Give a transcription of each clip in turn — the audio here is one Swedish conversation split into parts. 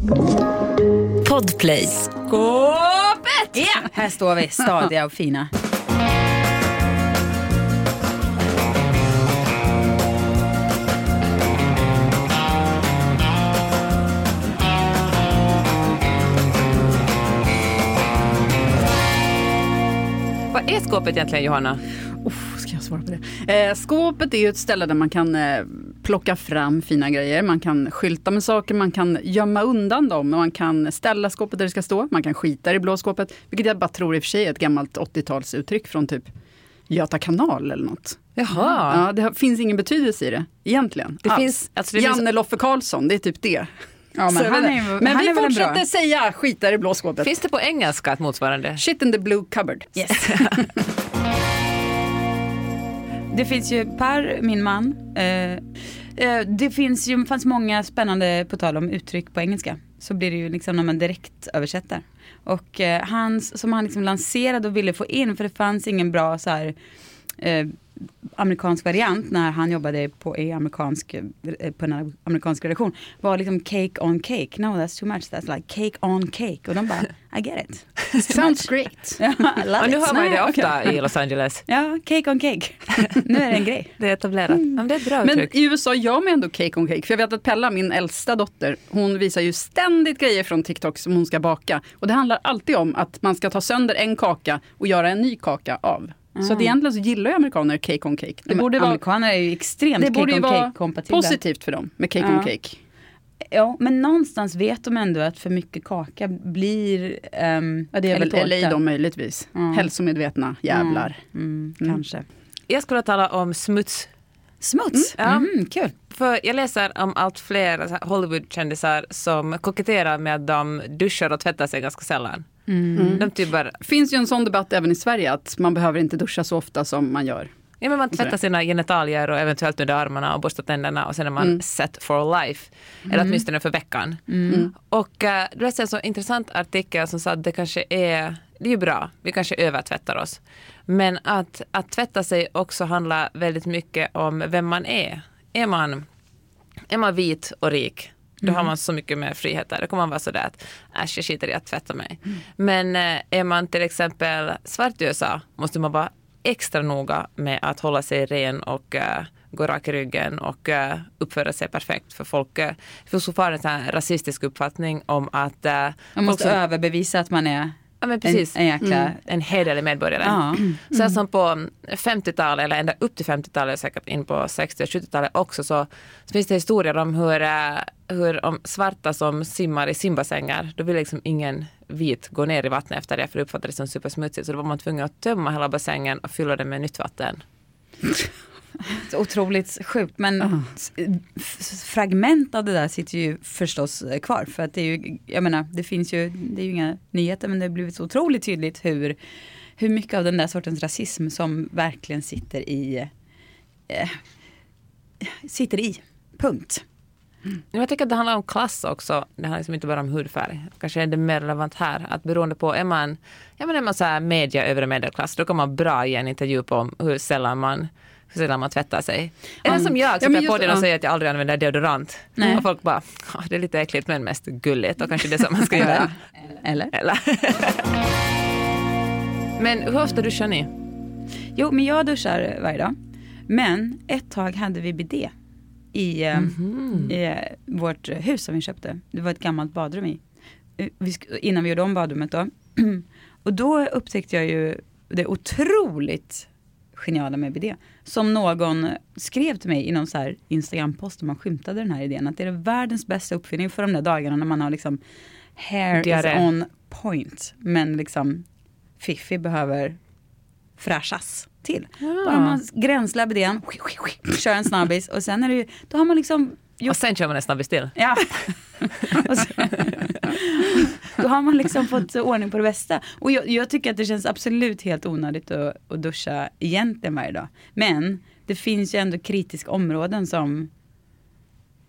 Podplay. Skåpet! Ja, här står vi, stadiga och fina. Vad är skåpet egentligen, Johanna? Ska jag svara på det? Skåpet är ju ett ställe där man kan plocka fram fina grejer. Man kan skylta med saker, man kan gömma undan dem. Man kan ställa skåpet där det ska stå. Man kan skita i blå skåpet. Vilket jag bara tror i och för sig är ett gammalt 80-talsuttryck från typ Göta kanal eller något. Jaha. Ja, det finns ingen betydelse i det egentligen. Det finns, alltså Janne Loffe Karlsson, det är typ det. Ja, men vi fortsätter säga skita i blå skåpet. Finns det på engelska ett motsvarande? Shit in the blue cupboard. Yes. Det finns ju Per, min man. Det fanns många spännande, på tal om uttryck på engelska. Så blir det ju liksom när man direkt översätter. Och som han liksom lanserade och ville få in, för det fanns ingen bra så här amerikansk variant när han jobbade på en amerikansk redaktion, var liksom cake on cake. No, that's too much. That's like cake on cake. Och de bara, I get it. Sounds great. Ja, I love och nu it. hör man det ofta i Los Angeles. Ja, cake on cake. Nu är det en grej. Det är etablerat. Ja, det är ett bra Men uttryck. i USA gör man ändå cake on cake. För jag vet att Pella, min äldsta dotter, hon visar ju ständigt grejer från TikTok som hon ska baka. Och det handlar alltid om att man ska ta sönder en kaka och göra en ny kaka av. Så att egentligen så gillar ju amerikaner cake on cake. Det borde amerikaner är ju extremt cake on cake kompatibla. Positivt för dem med cake on cake. Ja, men någonstans vet de ändå att för mycket kaka blir ja, det är väl LA då möjligtvis. Hälsomedvetna jävlar. Kanske. Jag skulle tala om smuts. Smuts? Kul. För jag läser om allt fler Hollywood-kändisar som koketterar med att de duschar och tvättar sig ganska sällan. De typ bara... Finns ju en sån debatt även i Sverige att man behöver inte duscha så ofta som man gör. Ja, men man tvättar sina genitalier och eventuellt under armarna och borstar tänderna och sen är man set for life. Eller åtminstone för veckan. Och du läste en så intressant artikel som sa att det är ju bra. Vi kanske övertvättar oss. Men att tvätta sig också handlar väldigt mycket om vem man är. Är man vit och rik, då har man så mycket mer friheter. Då kommer man vara sådär att jag skiter i att tvätta mig. Men är man till exempel svart i USA måste man vara extra noga med att hålla sig ren och gå rak i ryggen och uppföra sig perfekt. För folk får så far en sån här rasistisk uppfattning om att... man måste överbevisa att man är... Ja, men precis. En hederlig medborgare. Ja. Så som på 50-talet eller ända upp till 50-talet, säkert in på 60- och 70-talet också, så finns det historier om hur om svarta som simmar i simbassänger, då vill liksom ingen vit gå ner i vattnet efter det, för det uppfattades som supersmutsigt. Så då var man tvungen att tömma hela bassängen och fylla den med nytt vatten. Så otroligt sjukt, men fragment av det där sitter ju förstås kvar, för att det är ju, jag menar, det är ju inga nyheter, men det har blivit så otroligt tydligt hur mycket av den där sortens rasism som verkligen sitter i punkt. Jag tycker att det handlar om klass också. Det handlar liksom inte bara om hudfärg. Kanske är det mer relevant här. Att beroende på, är man så här media övre medelklass, då kan man bra ge en intervju på hur sällan man tvättar sig. Eller som jag, så jag på den och säger att jag aldrig använder deodorant. Nej. Och folk bara, det är lite äckligt men mest gulligt. Och kanske det som man ska göra. Eller? Men hur ofta duschar ni? Jo, men jag duschar varje dag. Men ett tag hade vi bidé i vårt hus som vi köpte. Det var ett gammalt badrum innan vi gjorde om badrummet då. Och då upptäckte jag ju det otroligt geniala med bidé. Som någon skrev till mig i någon så här Instagram-post, och man skymtade den här idén att det är världens bästa uppfinning för de där dagarna när man har liksom hair is on point, men liksom fiffi behöver fräschas till. Då har man gränslar bidén, kör en snabbis, och sen är det ju, då har man liksom och sen kör man en snabbis till. Ja. Då har man liksom fått ordning på det bästa. Och jag tycker att det känns absolut helt onödigt att duscha egentligen varje dag. Men det finns ju ändå kritiska områden som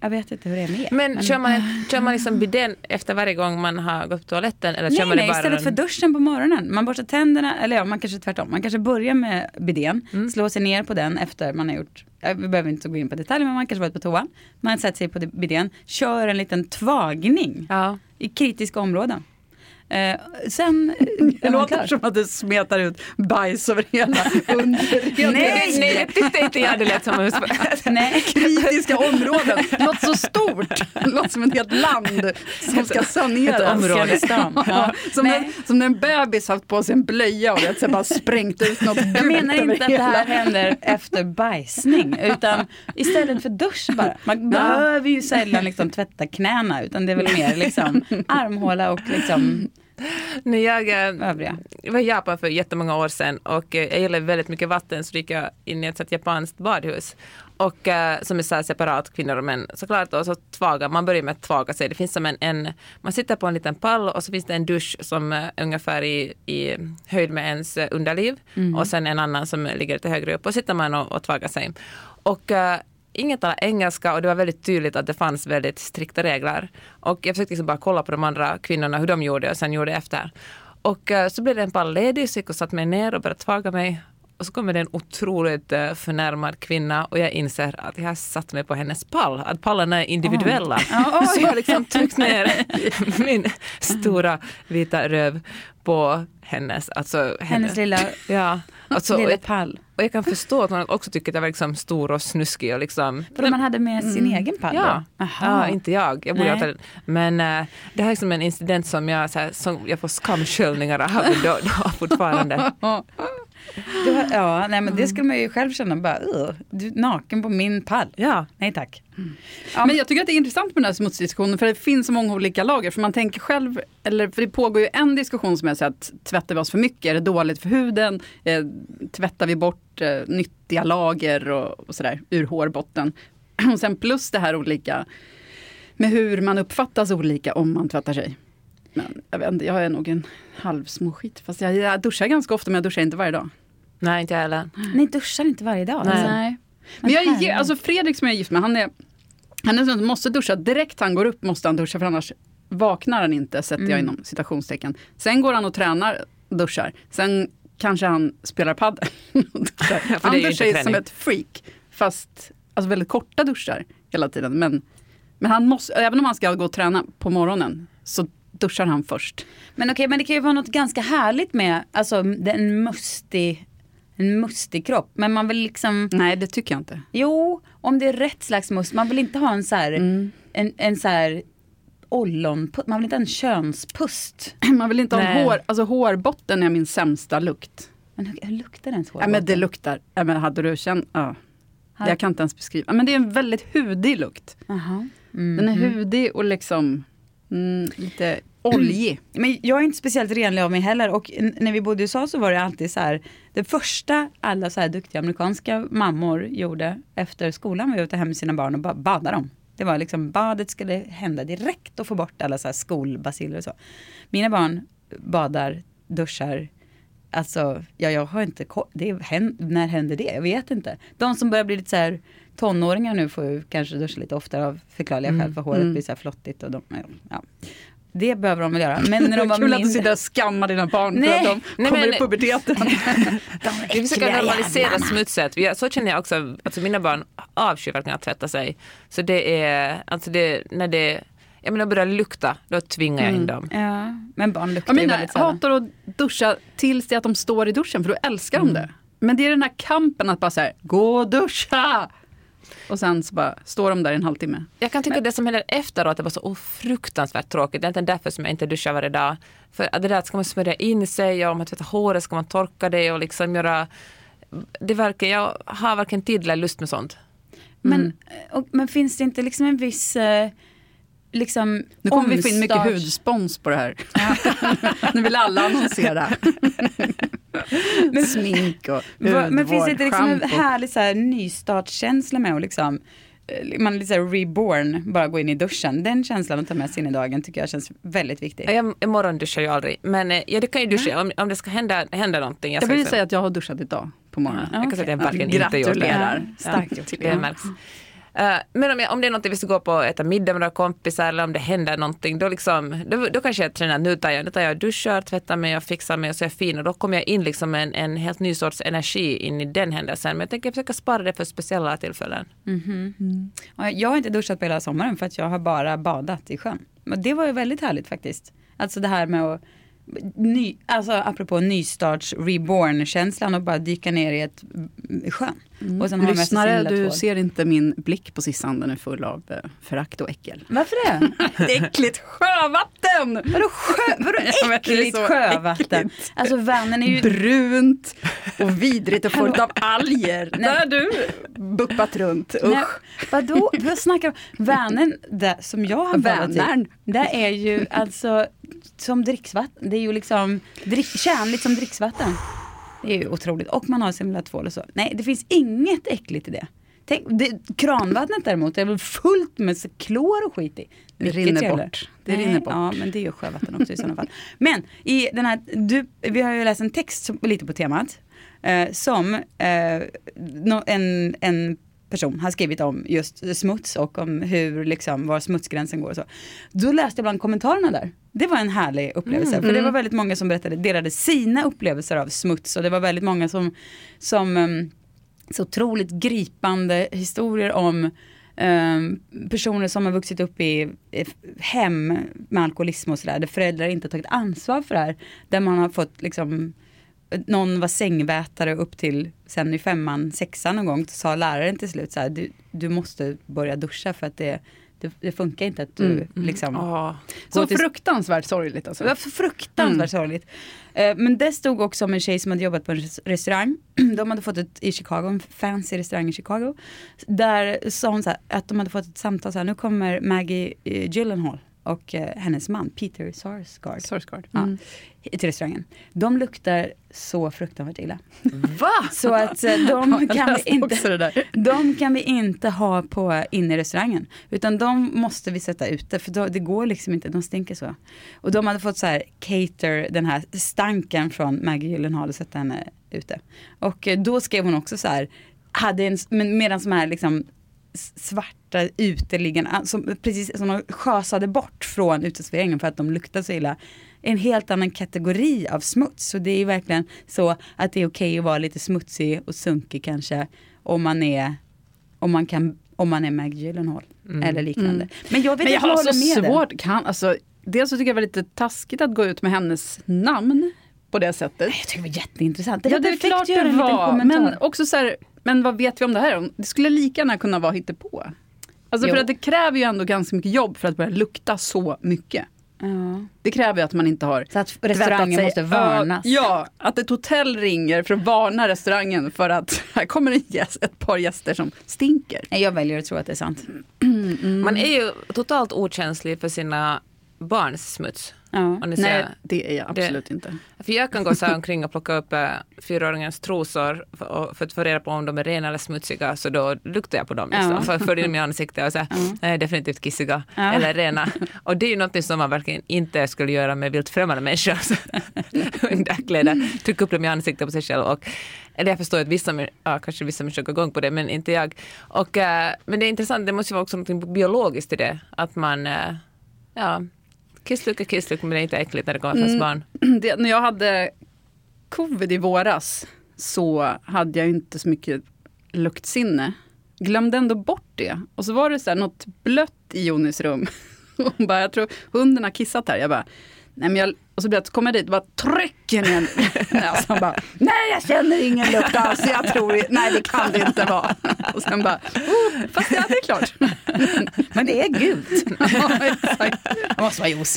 Jag vet inte hur det är med. Men kör man liksom bidén efter varje gång man har gått på toaletten? Eller kör man nej, bara istället för duschen på morgonen. Man borstar tänderna, eller man kanske tvärtom. Man kanske börjar med bidén, slår sig ner på den efter man har gjort, vi behöver inte gå in på detaljer, men man kanske varit på toa. Man sätter sig på bidén, kör en liten tvagning i kritiska områden. Sen det låter som att du smetar ut bajs över hela underredet. Nej, jag tyckte inte jag hade lätt som nej, kritiska områden. Det låter så stort. Det låter som ett helt land som ska saneras. Ett område. Som när en bebis haft på sig en blöja och det bara sprängt ut något. Jag menar inte att det här händer efter bajsning, utan istället för dusch bara. Man behöver ju sällan liksom tvätta knäna, utan det är väl mer liksom armhåla och liksom när jag var i Japan för jättemånga år sedan och jag gillade väldigt mycket vatten, så gick jag in i ett japanskt badhus och som är så här separat, kvinnor och män såklart, och så man börjar med att tvaga sig. Det finns som man sitter på en liten pall och så finns det en dusch som är ungefär i höjd med ens underliv och sen en annan som ligger lite högre upp och sitter man och tvagar sig. Och ingen talar engelska och det var väldigt tydligt att det fanns väldigt strikta regler. Och jag försökte liksom bara kolla på de andra kvinnorna hur de gjorde och sen gjorde efter. Och så blev det en pall ledig, så jag satt mig ner och började tvaga mig. Och så kommer det en otroligt förnärmad kvinna och jag inser att jag har satt mig på hennes pall. Att pallarna är individuella. Så jag har liksom tryckt ner min stora vita röv på hennes. Alltså hennes lilla, lilla pall. Och jag kan förstå att man också tycker att jag var liksom stor och snuskig. Och liksom, för man hade med sin egen pall? Ja, inte jag. Men det här är som en incident som jag får skamsköljningar av då fortfarande. Men det skulle man ju själv känna bara, du är naken på min pall. Ja. Nej tack. Men jag tycker att det är intressant med den här smutsdiskussionen, för det finns så många olika lager. För man tänker själv, för det pågår ju en diskussion som är så att tvättar vi oss för mycket? Är det dåligt för huden? Tvättar vi bort nyttiga lager och sådär ur hårbotten? Och sen plus det här olika med hur man uppfattas olika om man tvättar sig. Men jag vet inte, jag är nog en halvsmåskit. Fast jag duschar ganska ofta, men jag duschar inte varje dag. Nej, inte jag heller. Ni duschar inte varje dag? Nej. Men Fredrik som jag är gift med, han är som måste duscha. Direkt han går upp måste han duscha, för annars vaknar han inte, sätter jag inom citationstecken. Sen går han och tränar, duschar. Sen kanske han spelar padel och duschar. Han duschar ju som ett freak, fast alltså väldigt korta duschar hela tiden. Men han måste, även om han ska gå och träna på morgonen, så duschar han först. Men okej, men det kan ju vara något ganska härligt med alltså en mustig kropp. Men man vill liksom... Nej, det tycker jag inte. Jo, om det är rätt slags must. Man vill inte ha en så här en så här ollonpust. Man vill inte ha en könspust. Man vill inte ha en hår... Alltså hårbotten är min sämsta lukt. Men hur luktar den hårbotten? Ja, men det luktar... Ja, men hade du känt... Ja. Jag kan inte ens beskriva. Men det är en väldigt hudig lukt. Den är hudig och liksom... lite oljig. Men jag är inte speciellt renlig av mig heller. Och när vi bodde i USA så var det alltid så här. Det första alla så här duktiga amerikanska mammor gjorde efter skolan var att ta hem sina barn och bada dem. Det var liksom, badet skulle hända direkt och få bort alla så här skolbaciller och så. Mina barn badar, duschar. Alltså, jag har inte... när händer det? Jag vet inte. De som börjar bli lite så här tonåringar nu får ju kanske duscha lite oftare av förklarliga skäl, för håret blir så här flottigt och det behöver de väl göra. Men när de var kul att du sitter och skammar dina barn för att de kommer i puberteten. Vi försöker normalisera smutset. Så känner jag också, alltså mina barn avskyr verkligen att tvätta sig. Så det är, alltså när det jag menar börjar lukta, då tvingar jag in dem. Ja, men barn luktar ju väldigt sällan. Hatar att duscha tills det att de står i duschen, för då älskar de det. Men det är den här kampen att bara så här, gå och duscha! Och sen så bara står de där en halvtimme. Jag kan tycka det som händer efteråt, det var så fruktansvärt tråkigt. Det är inte därför som jag inte duschar varje dag. För det där ska man smörja in sig, och om man tvättar håret ska man torka det och liksom göra... Jag har varken tid eller lust med sånt. Men finns det inte liksom en viss... liksom nu kommer vi få in mycket hudspons på det här. Nu vill alla annonsera. Smink och hudvård. Men finns det inte liksom en härlig så här nystartskänsla med att liksom, man är lite så här reborn, bara gå in i duschen. Den känslan att ta med sig in i dagen tycker jag känns väldigt viktig. Jag morgonduschar ju aldrig. Men det kan ju duscha om det ska hända någonting. Jag vill säga att jag har duschat idag på morgonen. Jag kan säga att jag verkligen inte gjort det. Starkt gjort. Det märks. Men om det är något vi ska gå på och äta middag med några kompisar eller om det händer någonting, då kanske jag tränar, nu tar jag duschar, tvättar mig och fixar mig och så är jag fin och då kommer jag in liksom en helt ny sorts energi in i den händelsen. Men jag tänker försöka spara det för speciella tillfällen. Jag har inte duschat på hela sommaren för att jag har bara badat i sjön. Men det var ju väldigt härligt faktiskt. Alltså det här med att apropå nystarts reborn-känslan och bara dyka ner i ett sjön. Och sen har Lyssnare, du ser inte min blick på Sissan, den är full av förakt och äckel. Varför det? Äckligt sjövatten! Vadå äckligt sjövatten? Alltså Vänern är ju brunt och vidrigt och fullt av alger. Där du buppat runt. Nej, vadå? Vad snackar om? Vänern, som jag har badat i, det är ju alltså som dricksvatten. Det är ju liksom kärnligt som dricksvatten. Det är ju otroligt. Och man har simulatvål och så. Nej, det finns inget äckligt i det. Kranvattnet däremot är väl fullt med klor och skit i. Det rinner bort. Ja, men det är ju sjövatten också i sådana fall. Men i den här, vi har ju läst en text lite på temat som en person har skrivit om just smuts och om hur liksom var smutsgränsen går och så. Då läste jag bland kommentarerna där. Det var en härlig upplevelse. För det var väldigt många som delade sina upplevelser av smuts. Och det var väldigt många som så otroligt gripande historier om personer som har vuxit upp i hem med alkoholism och sådär. Där föräldrar inte har tagit ansvar för det här. Där man har fått liksom, någon var sängvätare upp till sen i 5:an, 6:an någon gång, sa läraren till slut så här, du måste börja duscha för att det funkar inte att du liksom... Så fruktansvärt sorgligt alltså. Det var fruktansvärt sorgligt. Men det stod också om en tjej som hade jobbat på en restaurang. De hade fått i Chicago, en fancy restaurang i Chicago. Där sa hon så här, att de hade fått ett samtal så här, nu kommer Maggie Gyllenhaal och hennes man Peter Sarsgaard till restaurangen. De luktar så fruktansvärt illa. Va? Så att de kan vi inte ha på inne i restaurangen. Utan de måste vi sätta ute. För det går liksom inte, de stinker så. Och de hade fått så här cater den här stanken från Maggie Gyllenhaal och sätta henne ute. Och då skrev hon också så här, medan som här liksom svarta uteliggarna precis som de schasade bort från uteserveringen för att de luktade så illa. En helt annan kategori av smuts. Så det är verkligen så att det är okej att vara lite smutsig och sunkig kanske om man är Maggie Gyllenhaal eller liknande. Men jag vet inte vad det med svårt dels så tycker jag det var lite taskigt att gå ut med hennes namn på det sättet. Jag tycker det var jätteintressant. Det är klart det var, men också så här, men vad vet vi om det här? Det skulle lika gärna kunna vara hittepå. Alltså för att det kräver ju ändå ganska mycket jobb för att börja lukta så mycket. Det kräver ju att man inte har så att restaurangen måste varnas. Ja, att ett hotell ringer för att varna restaurangen för att här kommer ett par gäster som stinker. Jag väljer att tro att det är sant. Man är ju totalt okänslig för sina barns smuts. Nej, det är jag absolut inte. För jag kan gå så här omkring och plocka upp 4-åringens trosor för att få reda på om de är rena eller smutsiga, så då luktar jag på dem liksom, för in i ansiktet och säga nej, definitivt kissiga eller rena. Och det är ju något som man verkligen inte skulle göra med vilt främmande människor. Underkläder, trycka upp dem i ansiktet på sig själv. Och jag förstår att kanske vissa människor går igång på det, men inte jag. Och, men det är intressant, det måste ju vara också något biologiskt i det, att man kissluk, men det är inte äckligt när det kommer från barn. När jag hade covid i våras så hade jag inte så mycket luktsinne. Glömde ändå bort det. Och så var det så här något blött i Jonis rum. Hon bara, jag tror hunden har kissat här. Jag bara, nej men och så kom jag dit och bara trycker ner. Och så bara, nej jag känner ingen lukt alls. Jag tror, nej det kan det inte vara. Och sen bara, fast det är klart. Men det är gult. Ja, exakt. Det måste vara juice.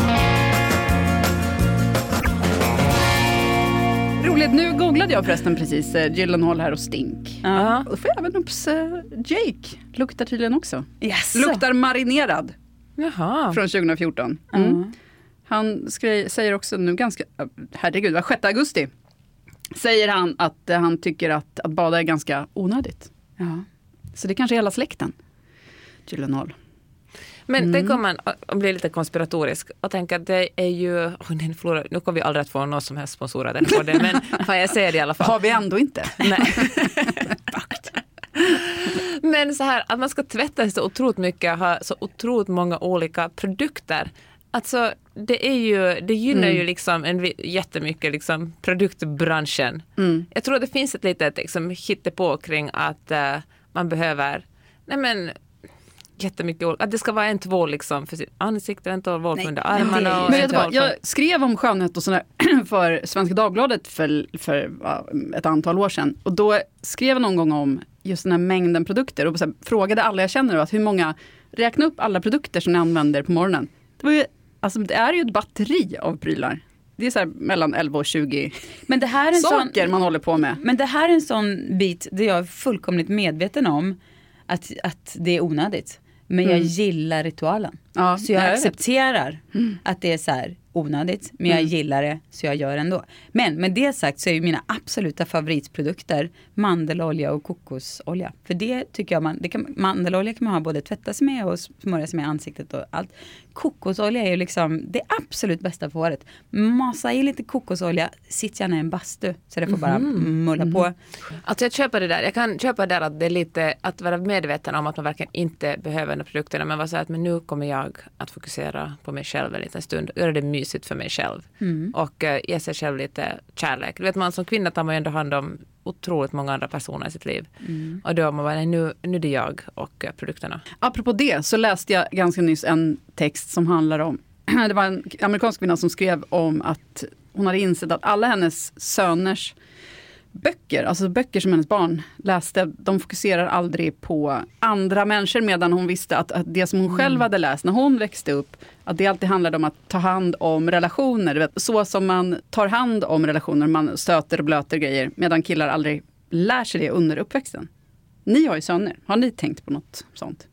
Roligt, nu googlade jag förresten precis Gyllenhaal här och stink. Och får jag även upp Jake. Luktar tydligen också. Yes. Luktar marinerad. Jaha. Från 2014. Han säger också nu ganska, herregud, var 6 augusti. Säger han att han tycker att bada är ganska onödigt. Ja. Så det kanske är hela släkten. Gyllenhaal. Men tänk om man blir lite konspiratorisk och tänker att det är ju, nu kommer vi aldrig att få någon som helst sponsorer den på det, men fan, jag säger det i alla fall. Har vi ändå inte? Nej. men så här, att man ska tvätta sig så otroligt mycket och ha så otroligt många olika produkter. Alltså det gynnar ju liksom jättemycket liksom produktbranschen. Jag tror att det finns ett litet liksom hittepå kring att man behöver jättemycket, att det ska vara en tvål liksom för sitt ansikte, en tvål under armarna. Men jag skrev om skönhet och sådär för Svenska Dagbladet för ett antal år sedan. Och då skrev jag någon gång om just den här mängden produkter och så här, frågade alla jag känner att hur många, räkna upp alla produkter som ni använder på morgonen. Det är ju ett batteri av prylar. Det är så här mellan 11 och 20 men det här är saker man håller på med. Men det här är en sån bit där jag är fullkomligt medveten om att det är onödigt. Men jag gillar ritualen. Ja, så jag accepterar att det är så här onödigt. Men jag gillar det så jag gör det ändå. Men med det sagt så är ju mina absoluta favoritprodukter mandelolja och kokosolja. För det tycker jag mandelolja kan man ha både tvätta sig med och smörja sig med ansiktet och allt. Kokosolja är ju liksom det absolut bästa för håret. Masa i lite kokosolja, sitt gärna i en bastu så det får bara mulla på. Alltså jag köper det där. Jag kan köpa det där att det är lite att vara medveten om att man verkligen inte behöver de produkterna. Men vad säger att men nu kommer jag att fokusera på mig själv en liten stund. Göra det mysigt för mig själv. Och ge sig själv lite kärlek. Du vet man som kvinna tar man ju ändå hand om otroligt många andra personer i sitt liv. Och då man bara, nu är det jag och produkterna. Apropå det så läste jag ganska nyss en text som handlar om, det var en amerikansk kvinna som skrev om att hon hade insett att alla hennes söners böcker, alltså böcker som hennes barn läste, de fokuserar aldrig på andra människor medan hon visste att det som hon själv hade läst när hon växte upp, att det alltid handlade om att ta hand om relationer. Du vet, så som man tar hand om relationer, man stöter och blöter grejer, medan killar aldrig lär sig det under uppväxten. Ni har ju söner. Har ni tänkt på något sånt?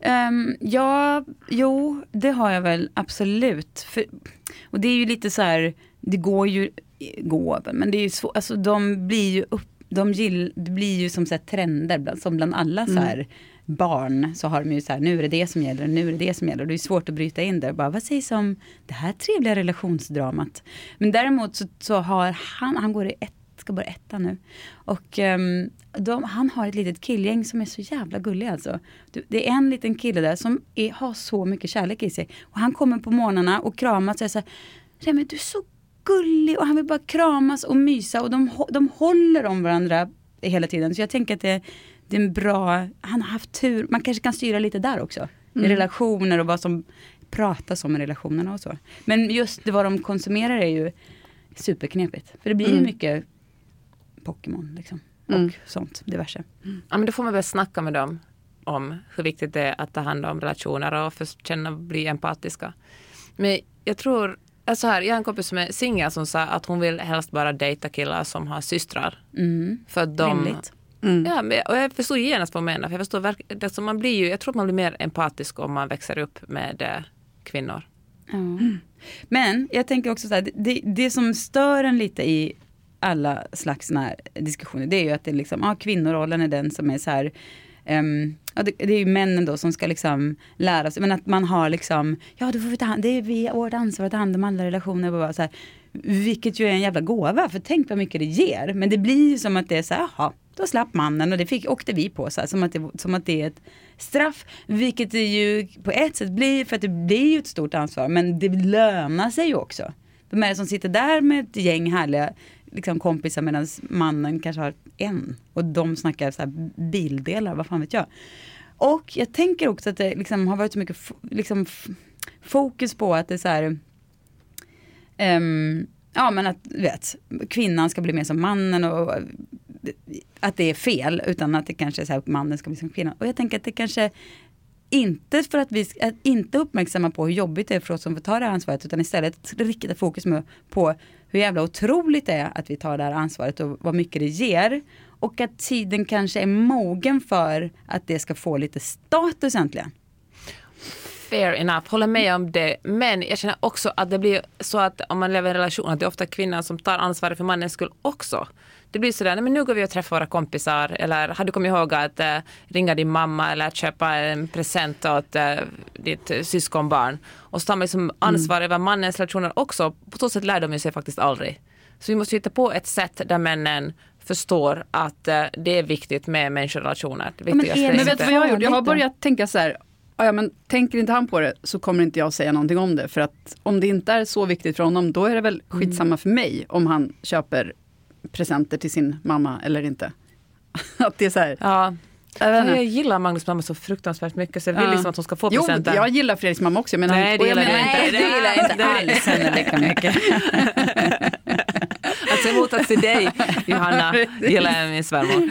Det har jag väl absolut. Och det är ju lite så här, det går ju men det är ju så, alltså de blir ju det blir ju som så här trender som bland alla så här barn så har de ju så här, nu är det som gäller, nu är det som gäller. Det är svårt att bryta in där. Bara, vad sägs om det här trevliga relationsdramat? Men däremot så har han går ska börja etta nu. Och han har ett litet killgäng som är så jävla gullig alltså. Det är en liten kille där som har så mycket kärlek i sig. Och han kommer på morgnarna och kramas och säger så här, men du är så gullig. Och han vill bara kramas och mysa. Och de håller om varandra hela tiden. Så jag tänker att det är en bra, han har haft tur. Man kanske kan styra lite där också. I relationer och vad som pratas om i relationerna och så. Men just vad de konsumerar är ju superknepigt. För det blir ju mycket Pokémon liksom. Och sånt, diverse. Ja, men då får man väl snacka med dem om hur viktigt det är att ta hand om relationer och bli empatiska. Men jag tror, alltså jag har en kompis som är singel som sa att hon vill helst bara dejta killar som har systrar. För att Rimligt. Ja, och jag förstår genast vad man menar. För jag förstår jag tror att man blir mer empatisk om man växer upp med kvinnor. Men jag tänker också så här, det som stör en lite i alla slags såna här diskussioner, det är ju att det är liksom, kvinnorollen är den som är så här, det är ju männen då som ska liksom lära sig, men att man har liksom, då får vi ta hand, det är vårt ansvar att ta hand om alla relationer och bara så här, vilket ju är en jävla gåva, för tänk vad mycket det ger, men det blir ju som att det är så här, då slapp mannen och det åkte vi på så här, som att det är ett straff, vilket det ju på ett sätt blir, för att det blir ju ett stort ansvar, men det lönar sig ju också. De är som sitter där med ett gäng härliga liksom kompisar medan mannen kanske har en och de snackar så här bildelar, vad fan vet jag. Och jag tänker också att det liksom har varit så mycket fokus på att det är så här men att kvinnan ska bli mer som mannen och att det är fel, utan att det kanske är så här att mannen ska bli som kvinnan. Och jag tänker att det kanske inte för att vi ska inte uppmärksamma på hur jobbigt det är för oss som får ta det här ansvaret, utan istället rikta fokus på hur jävla otroligt det är att vi tar det här ansvaret och vad mycket det ger. Och att tiden kanske är mogen för att det ska få lite status äntligen. Fair enough, håller med om det. Men jag känner också att det blir så att om man lever i en relation att det är ofta kvinnan som tar ansvaret för mannens skull också. Det blir sådär, men nu går vi och träffar våra kompisar, eller har du kommit ihåg att ringa din mamma eller att köpa en present åt ditt syskonbarn. Och så tar man liksom ansvar över mannens relationer också. På så sätt lär de sig faktiskt aldrig. Så vi måste hitta på ett sätt där männen förstår att det är viktigt med människorelationer. Men vet du vad jag har gjort? Jag har börjat tänka så här, ja, men tänker inte han på det så kommer inte jag säga någonting om det. För att om det inte är så viktigt för honom, då är det väl skitsamma för mig om han köper presenter till sin mamma eller inte. Att det är så här. Ja. Jag gillar Magnus mamma så fruktansvärt mycket så jag vill liksom att hon ska få presenter. Jo, jag gillar Fredriks mamma också. Men nej, det gillar jag inte alls henne lika mycket. Alltså i motsats till dig, Johanna, gillar jag min svärmor.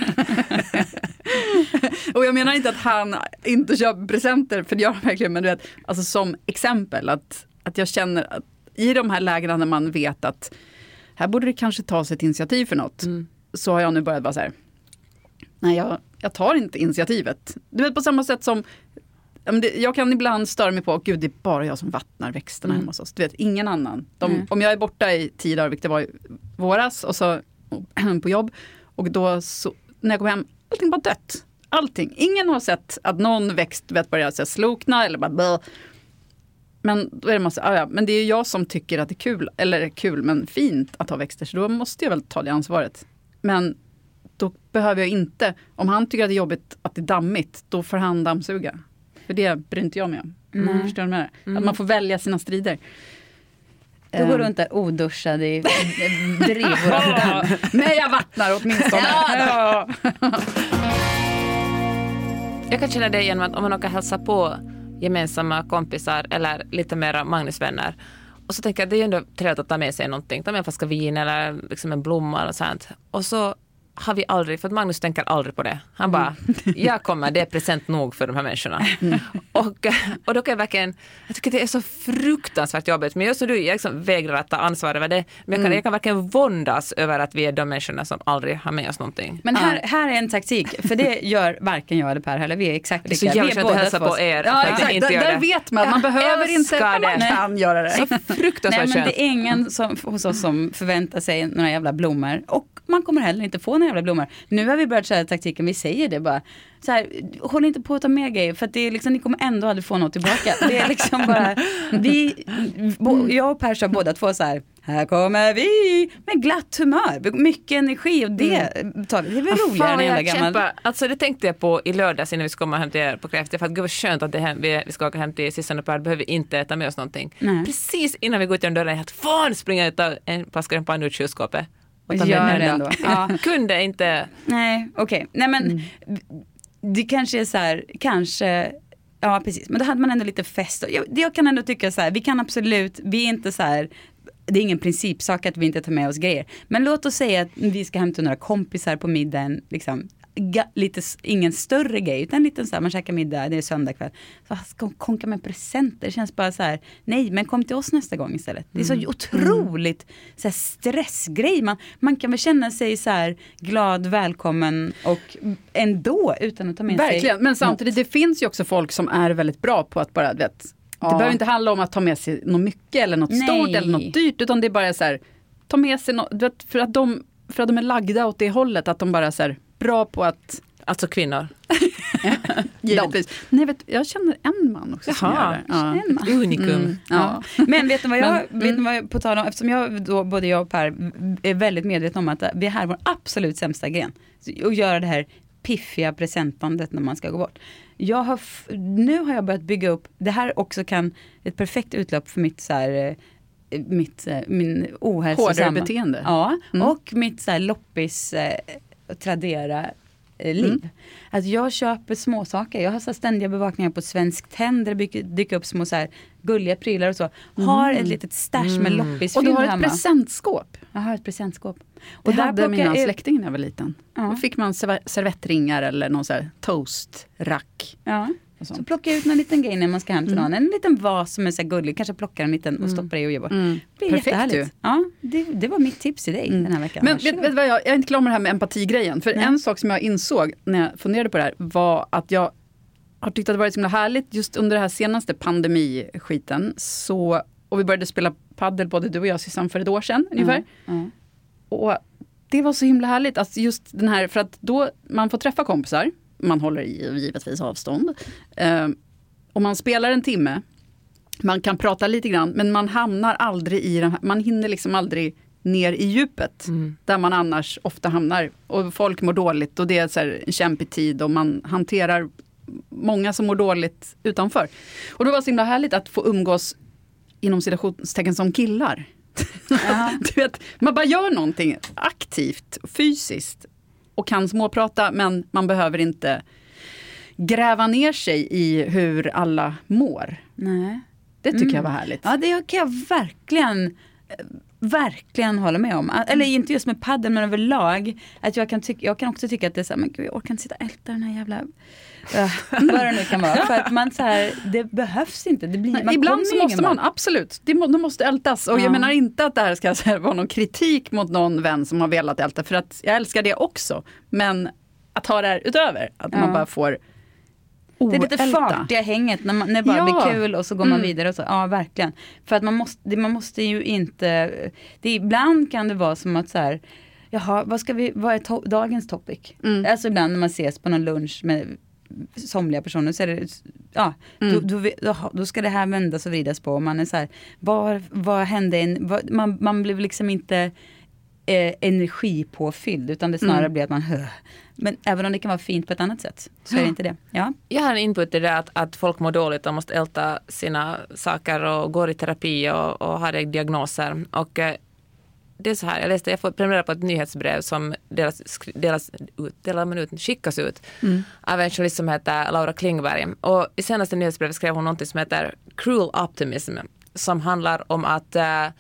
Och jag menar inte att han inte köper presenter, för det gör han verkligen, men du vet, alltså som exempel att jag känner att i de här lägena när man vet att här borde det kanske tas ett initiativ för något, så har jag nu börjat vara så här, nej jag tar inte initiativet. Du vet, på samma sätt som jag kan ibland störa mig på, gud det är bara jag som vattnar växterna hemma hos oss. Du vet, ingen annan. Om jag är borta i 10 dagar, vilket det var i våras, och så på jobb, och då så, när jag kom hem, allting bara dött. Allting. Ingen har sett att någon växt börjar så slokna eller bara blö. Men då är det massa, men det är jag som tycker att det är kul, eller kul men fint att ha växter, så då måste jag väl ta det ansvaret. Men då behöver jag inte, om han tycker att det är jobbigt att det är dammigt, då får han dammsuga. För det bryr inte jag med om. Förstår du med det? Att man får välja sina strider. Du går runt där oduschad i drivor. Men jag vattnar åtminstone. Ja. Jag kan känna det genom att om man åker hälsa på gemensamma kompisar eller lite mera Magnusvänner, och så tänker jag att det är ändå trevligt att ta med sig någonting. Ta med en flaska vin eller liksom en blomma eller sånt. Och så har vi aldrig, för att Magnus tänker aldrig på det. Han bara, jag kommer, det är present nog för de här människorna. Och då kan jag tycker det är så fruktansvärt jobbigt. Men just så jag liksom vägrar att ta ansvar över det. Men jag kan verkligen våndas över att vi är de människorna som aldrig har med oss någonting. Men här är en taktik, för det gör varken jag eller Per heller. Vi är exakt lika. Så jag vill inte hälsa på er. Ja, exakt. Där vet man att man behöver inte, man kan göra det. Så fruktansvärt. Nej, men det är ingen hos oss som förväntar sig några jävla blommor. Och man kommer heller inte få några jävla blommor. Nu har vi börjat köra taktiken, vi säger det bara. Så här, håll inte på att ta med grejer, för att det är liksom, ni kommer ändå aldrig få något tillbaka. Det är liksom bara, jag och Per kör båda två så här kommer vi med glatt humör, mycket energi, och det är väl roligare än en jävla gammal. Alltså det tänkte jag på i lördags innan vi ska komma hem till er på kräftor, för att gud vad skönt att vi ska åka hem till Sissan och Per, behöver inte äta med oss någonting. Nej. Precis innan vi går ut genom dörren, helt fan springer ut av en paskar på ur kylskåpet. Gör det ändå. Ja. Kunde inte. Nej, okej. Nej, men det kanske är så här, ja precis, men då hade man ändå lite fest. Jag kan ändå tycka så här, vi kan absolut, vi är inte så här, det är ingen principsak att vi inte tar med oss grejer. Men låt oss säga att vi ska hämta några kompisar på middagen, liksom, lite, ingen större grej, utan lite så här, man käkar middag, det är söndag kväll. Så ska hon konka med presenter? Det känns bara så här, nej, men kom till oss nästa gång istället. Det är så otroligt så här, stressgrej. Man kan väl känna sig så här glad, välkommen och ändå utan att ta med sig. Verkligen, men samtidigt det finns ju också folk som är väldigt bra på att bara, vet, det behöver inte handla om att ta med sig något mycket eller något stort eller något dyrt, utan det är bara så här, ta med sig något, vet, för att de är lagda åt det hållet, att de bara så här, bra på att... Alltså kvinnor. Givetvis. Nej, jag känner en man också som gör det. Ja. En man. Unikum. Ja. Men vet ni vad jag på tal om, eftersom både jag och Per är väldigt medvetna om att vi är här vår absolut sämsta gren. Och göra det här piffiga presentandet när man ska gå bort. Nu har jag börjat bygga upp, det här också kan ett perfekt utlopp för mitt så här... min ohälsosamma hårdare beteende. Ja, och mitt så här loppis Tradera liv. Att jag köper små saker. Jag har så ständiga bevakningar på Svensk Tenn där det dyker upp små så här gulliga prylar och så. Har ett litet stash med loppis. Och du har ett presentskåp. Jag har ett presentskåp. Och det hade mina släktingar när jag var liten. Ja. Då fick man servettringar eller någon så här toastrack. Ja. Så plockar jag ut någon liten grej när man ska hem till någon. En liten vas som är så gullig. Kanske plockar en liten och stoppar i och ger bort. Det blir jättehärligt. Ja, det var mitt tips till dig den här veckan. Men vet du vad, jag är inte klar med det här med empatigrejen. För en sak som jag insåg när jag funderade på det här var att jag har tyckt att det varit så himla härligt just under det här senaste pandemiskiten. Och vi började spela paddel både du och jag för ett år sedan ungefär. Och det var så himla härligt. Alltså just den här, för att då man får träffa kompisar. Man håller givetvis avstånd. Och man spelar en timme. Man kan prata lite grann, men man hamnar aldrig i den här, man hinner liksom aldrig ner i djupet. Där man annars ofta hamnar. Och folk mår dåligt och det är så här en kämpig tid och man hanterar många som mår dåligt utanför. Och det var så himla härligt att få umgås inom citationstecken som killar. Du vet, man bara gör någonting aktivt, fysiskt och kan småprata, men man behöver inte gräva ner sig i hur alla mår. Nej. Det tycker jag var härligt. Ja, det kan jag verkligen hålla med om. Eller inte just med padel, men överlag. Att jag kan också tycka att det är så här, men gud, jag orkar inte sitta och älta den här jävla... vad det nu kan vara. För att man så här, det behövs inte. Det blir, ibland så måste man, absolut. De måste ältas. Och jag menar inte att det här ska vara någon kritik mot någon vän som har velat älta. För att jag älskar det också. Men att ha det här utöver. Att man bara får det är lite fartiga hänget när det bara blir kul och så går man vidare och så. Ja, verkligen. För att man måste ju inte... ibland kan det vara som att så här, jaha, vad är dagens topic? Alltså ibland när man ses på någon lunch med somliga personer så är det, då ska det här vändas och vridas på. Och man är så här, vad hände? Man blir liksom inte energipåfylld, utan det snarare blir att man men även om det kan vara fint på ett annat sätt så är det inte det. Ja. Jag har en input i det att folk mår dåligt och måste älta sina saker och går i terapi och har diagnoser. Och det är så här, jag får prenumerera på ett nyhetsbrev som skickas ut av en journalist som heter Laura Klingberg. Och i senaste nyhetsbrevet skrev hon något som heter Cruel Optimism, som handlar om att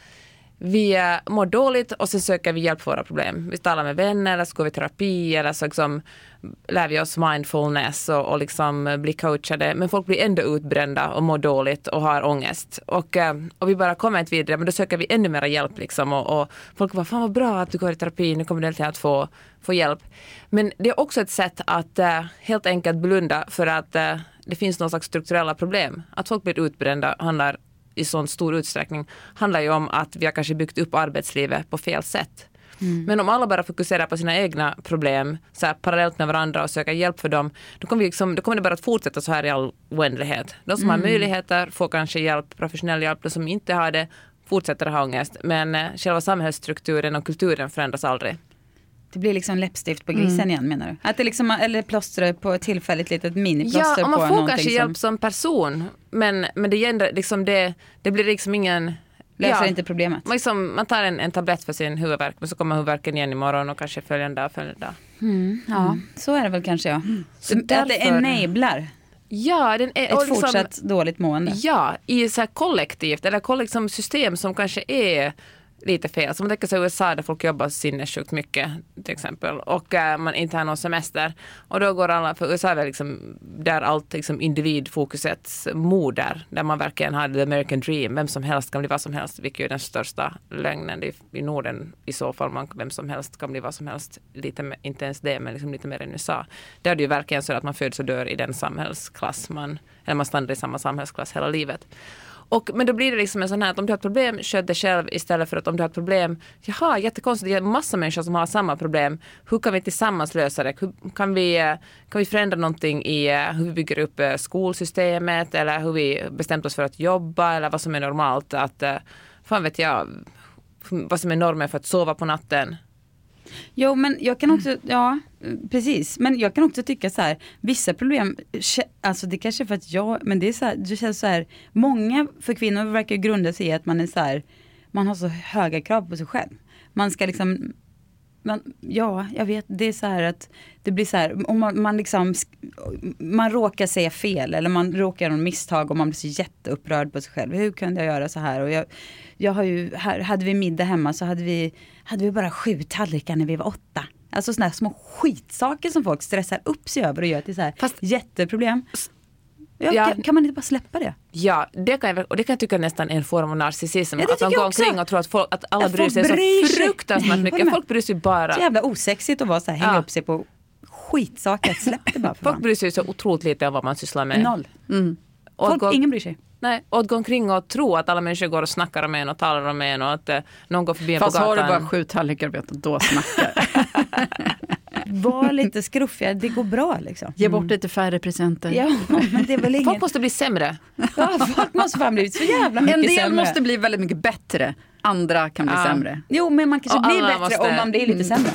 vi mår dåligt och sen söker vi hjälp för våra problem. Vi talar med vänner eller så går vi i terapi eller så liksom lär vi oss mindfulness och liksom blir coachade. Men folk blir ändå utbrända och mår dåligt och har ångest. Och vi bara kommer inte vidare, men då söker vi ännu mer hjälp liksom. Och folk bara, fan vad bra att du går i terapi, nu kommer du till att få hjälp. Men det är också ett sätt att helt enkelt blunda för att det finns någon slags strukturella problem. Att folk blir utbrända handlar i sån stor utsträckning handlar ju om att vi har kanske byggt upp arbetslivet på fel sätt. Men om alla bara fokuserar på sina egna problem så här, parallellt med varandra och söker hjälp för dem, då kommer det bara att fortsätta så här i all oändlighet. De som har möjligheter får kanske hjälp, professionell hjälp, de som inte har det fortsätter att ha ångest. Men själva samhällsstrukturen och kulturen förändras aldrig. Det blir liksom läppstift på grisen igen, menar du? Att det liksom, eller plåster på ett tillfälligt litet miniplåster på någonting. Ja, man får kanske hjälp som person. Men det, liksom det blir liksom ingen... Löser inte problemet. Man tar en tablett för sin huvudvärk, men så kommer huvudvärken igen imorgon och kanske följande dag. Ja, så är det väl kanske, ja. Så att det enablar. Ja, den är ett fortsatt dåligt mående. Ja, i så här kollektivt eller kollektivt system som kanske är lite fel. Som man tänker sig i USA där folk jobbar sinnessjukt mycket till exempel och man inte har någon semester. Och då går alla, för USA är väl liksom där allt liksom individfokusets moder, där man verkligen har the American dream. Vem som helst kan bli vad som helst, vilket är den största lögnen i Norden i så fall. Vem som helst kan bli vad som helst. Lite, inte ens det, men liksom lite mer än USA. Där är det ju verkligen så att man föds och dör i den samhällsklass man stannar i samma samhällsklass hela livet. Men då blir det liksom en sån här att om du har ett problem, sköt det själv istället för att om du har ett problem, jaha, jättekonstigt, det är massa människor som har samma problem. Hur kan vi tillsammans lösa det? Kan vi förändra någonting i hur vi bygger upp skolsystemet eller hur vi bestämt oss för att jobba eller vad som är normalt? Fan vet jag, vad som är normen för att sova på natten. Jo, men jag kan också, ja, precis. Men jag kan också tycka så här, vissa problem, alltså det kanske är för att men det är så här, det känns så här, många för kvinnor verkar grunda sig i att man är så här, man har så höga krav på sig själv. Man ska liksom, jag vet, det är så här att det blir så här, om man liksom, man råkar säga fel eller man råkar göra någon misstag och man blir så jätteupprörd på sig själv. Hur kunde jag göra så här? Och jag har ju, hade vi middag hemma så hade vi bara 7 tallrikar när vi var 8. Alltså såna här små skitsaker som folk stressar upp sig över och gör till så här jätteproblem. Kan man inte bara släppa det? Ja, det kan jag tycka nästan är en form av narcissism. Att de går omkring och tror att alla bryr sig så fruktansvärt mycket. Folk bryr sig bara. Så jävla osexigt att vara så här, hänga upp sig på skitsaker. Släpp det bara för folk bryr sig så otroligt lite om vad man sysslar med. 0. Ingen bryr sig. Nej, och att gå omkring och tro att alla människor går och snackar om en och talar om en och att någon går förbi en på gatan. Fast har du bara 7 tallrikar, vet du, då snackar. Var lite skruffiga, det går bra liksom. Ge bort lite färre presenter. Ja, men det är väl folk måste bli sämre. Ja, folk måste fan bli så jävla mycket sämre. En del måste bli väldigt mycket bättre. andra kan bli sämre. Jo, men man kanske blir bättre om man blir lite sämre.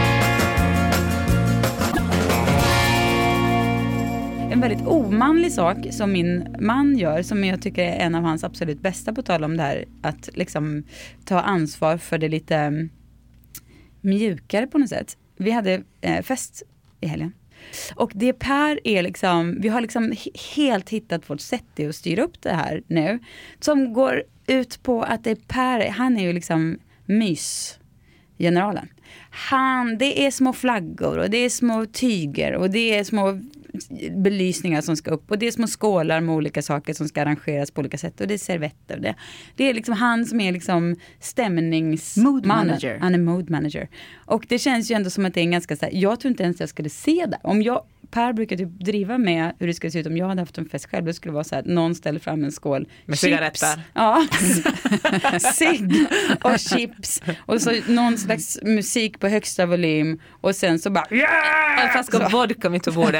En väldigt omanlig sak som min man gör, som jag tycker är en av hans absolut bästa, på tal om det här, att liksom ta ansvar för det lite mjukare på något sätt. Vi hade fest i helgen. Och det Per är liksom, vi har liksom helt hittat vårt sätt att styra upp det här nu. Som går ut på att det är Per, han är ju liksom mysgeneralen. Det är små flaggor och det är små tyger och det är små belysningar som ska upp och det är små skålar med olika saker som ska arrangeras på olika sätt och det är servetter och det är liksom han som är liksom mood manager. Han är mood manager. Och det känns ju ändå som att det är en ganska så här, jag tror inte ens jag skulle se det. Om Per brukar typ driva med hur det skulle se ut om jag hade haft en fest själv. Det skulle vara så här, någon ställer fram en skål med cigaretter. Ja, cigg och chips och så någon slags musik på högsta volym och sen så bara en flaska vodka mitt på bordet.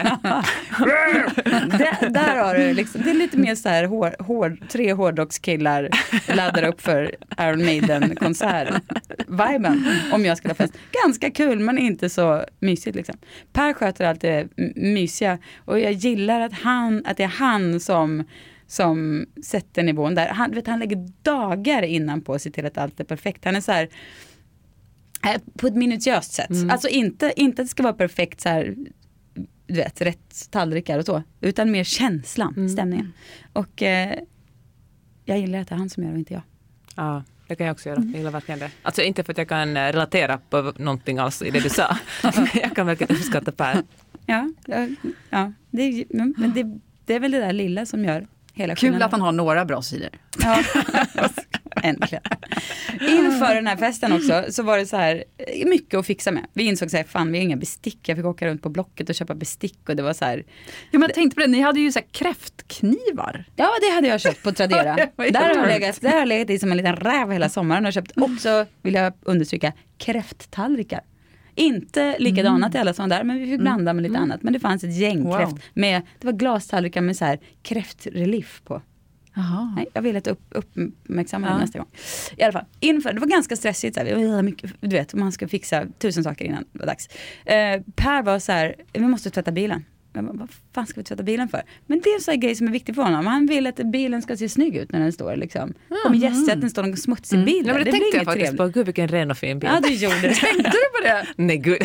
där har du liksom, det är lite mer så här tre hårdrockskillar laddar upp för Iron Maiden-konsert viben om jag skulle ha fest. Ganska kul men inte så mysigt liksom. Per sköter allt det mysiga och jag gillar att det är han som sätter nivån där. Han lägger dagar innan på sig till att allt är perfekt. Han är så här på ett minutiöst sätt. Alltså inte att det ska vara perfekt så här, du vet, rätt tallrikar och så, utan mer känslan, stämningen. Och jag gillar att det är han som gör och inte jag. Ja, det kan jag också göra. Jag gillar verkligen det. Alltså inte för att jag kan relatera på någonting alls i det du sa. Jag kan verkligen uppskatta Per. Ja, men det är väl det där lilla som gör hela kul skillnaden. Att han har några bra sidor. Ja, äntligen. Inför den här festen också så var det så här mycket att fixa med. Vi insåg så här, fan vi har inga bestick. Jag fick åka runt på Blocket och köpa bestick och det var så här. Ja, men jag tänkte på det, ni hade ju så här kräftknivar. Ja, det hade jag köpt på Tradera. Där har jag legat i som en liten räv hela sommaren och köpt också, vill jag understryka, kräfttallrikar. Inte likadana till alla sådana där, men vi fick blanda med lite annat. Men det fanns ett gäng kräft med, det var glastallrikar med så här kräftrelief på. Aha. Nej, jag ville att uppmärksamma det nästa gång. I alla fall, det var ganska stressigt. Så här, mycket, du vet, man ska fixa 1000 saker innan det var dags. Per var så här, vi måste tvätta bilen. Vad fan ska vi tvätta bilen för? Men det är en sån här grej som är viktig för honom. Han vill att bilen ska se snygg ut när den står liksom. Kommer gäster att den står någon smutsig bil. Ja, men det tänkte jag faktiskt på. Gud, vilken ren och fin bil. Ja, du gjorde det. Tänkte du på det? Nej, gud.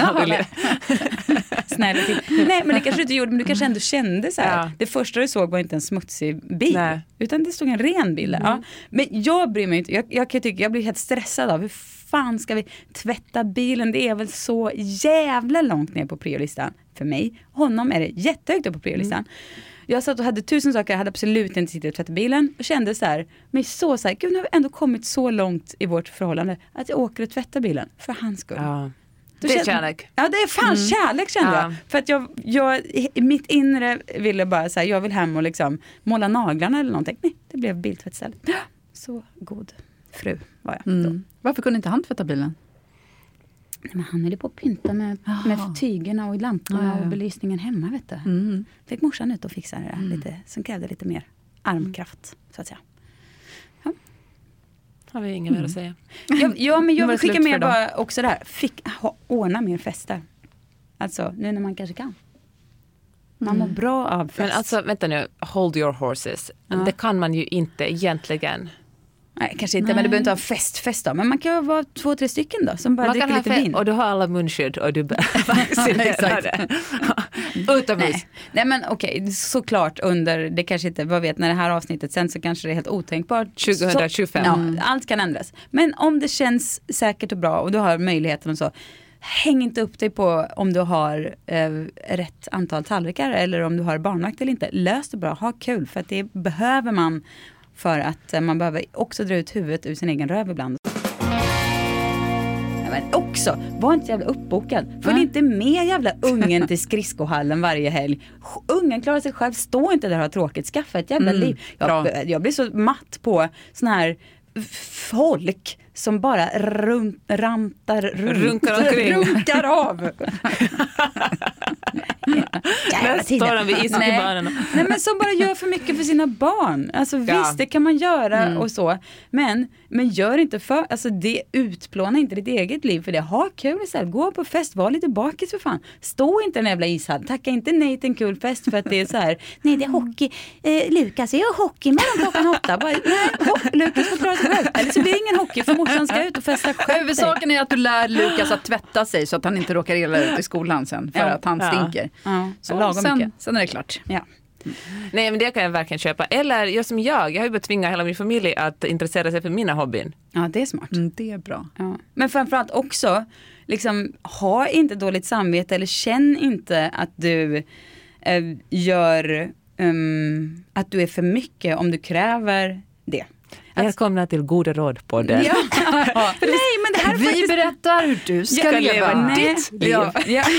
Snälla till. Nej, men det kanske du inte gjorde, men du kanske ändå kände så här. Ja. Det första du såg var inte en smutsig bil. Nej. Utan det stod en ren bil. Ja. Men jag bryr mig inte. Jag blir helt stressad av hur fan ska vi tvätta bilen? Det är väl så jävla långt ner på priolistan för mig. Honom är det jättehögt upp på priolistan. Jag satt och hade 1000 saker, jag hade absolut inte suttit och tvättat bilen och kände så här, men så här, gud, nu har vi ändå kommit så långt i vårt förhållande att jag åker och tvättar bilen för hans skull. Ja. Det är kärlek. Ja, det är fan kärlek kände jag. För att jag mitt inre ville bara så här, jag vill hem och liksom måla naglarna eller någonting. Nej, det blev biltvättställ. Så god fru var jag då. Varför kunde inte han tvätta bilen? Nej, men han höll på att pynta med tygerna och lamporna och belysningen hemma, vet du. Fick morsan ut och fixa det där lite, som krävde lite mer armkraft, så att säga. Ja. Har vi inget mer att säga. Ja, men jag vill skicka med bara också där. Ordna mer fester. Alltså, nu när man kanske kan. Man mår bra av fest. Men alltså, vänta nu. Hold your horses. Det kan man ju inte egentligen. Nej, kanske inte, men du behöver inte ha fest då. Men man kan vara 2-3 stycken då, som bara man dricker lite vin. Och du har alla munskydd och du vaccinerar det. Utomhus. Nej, men okej, såklart under, det kanske inte, vad vet, när det här avsnittet sen så kanske det är helt otänkbart. 2025. Allt kan ändras. Men om det känns säkert och bra och du har möjligheten och så, häng inte upp dig på om du har rätt antal tallrikar eller om du har barnvakt eller inte. Lös det bra, ha kul, för att det behöver man. För att man behöver också dra ut huvudet ur sin egen röv ibland. Men också, var inte jävla uppbokad. Följ inte med jävla ungen till skridskohallen varje helg. Ungen klarar sig själv, stå inte där och ha tråkigt. Skaffa ett jävla liv. Jag blir så matt på sån här folk som bara runkar av. Där står de vid ishockeybanorna. Nej, men som bara gör för mycket för sina barn. Alltså visst, det kan man göra och så. Men gör inte för, alltså det utplånar inte ditt eget liv för det. Ha kul istället, gå på fest, var lite bakis för fan. Stå inte en jävla ishall, tacka inte nej till en kul fest för att det är så här. Nej, det är hockey. Lukas, jag har hockey med dem klockan 8. Bara, Lukas får klara sig själv. Eller så blir det ingen hockey för morsan ska ut och festa själv. Huvudsaken är att du lär Lukas att tvätta sig så att han inte råkar illa ut i skolan sen för att han stinker. Ja. Så sen är det klart. Ja. Nej, men det kan jag verkligen köpa. Eller jag har ju bara tvingat hela min familj att intressera sig för mina hobbyn. Ja, det är smart. Det är bra. Ja. Men framförallt också, liksom, ha inte dåligt samvete eller känn inte att du gör att du är för mycket om du kräver det. Välkomna till Goda råd-podden. Ja. Nej, men det här är Vi faktiskt... berättar hur du ska leva ditt liv. Ja.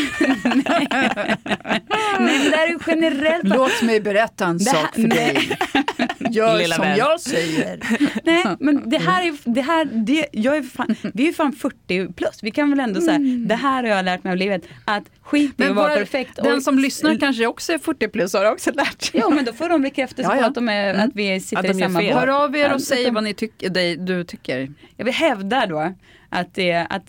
Nej, men det här är generellt. Låt mig berätta en sak för dig. Gör Lilla som vän. jag säger. Nej, men jag är fan, vi är ju fan 40 plus. Vi kan väl ändå säga, det här har jag lärt mig av livet. Att skit är att vara perfekt. Den som lyssnar kanske också är 40 plus har också lärt. Jo, men då får de bekräftelse på att, att vi sitter i samma båt. Hör av er och säg vad ni du tycker. Jag vill hävda då att